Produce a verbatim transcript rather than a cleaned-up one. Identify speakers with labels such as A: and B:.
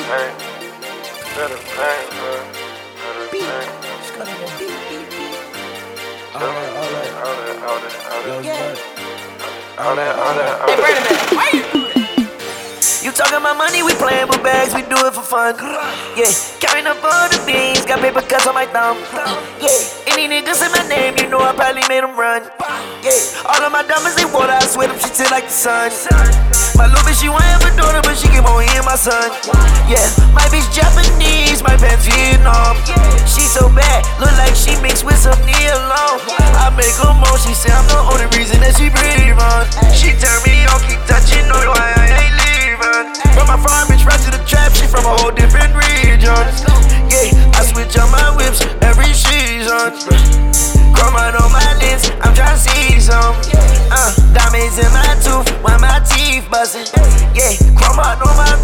A: pain. Feel the pain, bro. Feel the pain.
B: All that, all that,
A: All that, all that, all that.
B: yeah.
A: All that, all that, all
C: Hey,
A: that.
C: wait a minute. Why you do that?
D: You talking about money, we playing with bags, we do it for fun. Yeah, counting up all the beans, got paper cuts on my thumb. Yeah, any niggas in my name, you know I probably made them run. Yeah, all of my diamonds, they water, I swear them shit till like the sun. My little bitch, she want have a daughter, but she keep on hearing my son. Yeah, my bitch Japanese, my pants Vietnam. She so bad, look like she mixed with some Neilon. I make her moan, she say I'm the only reason that she breathe on. She turn me on, keep touching, know why I ain't leaving. From my farm bitch right to the trap, she from a whole different region. Yeah, I switch on my whips every season. Chrome out on my lens, I'm tryna see some. Uh, diamonds in my tooth, while my teeth bustin'. Yeah, chrome out on my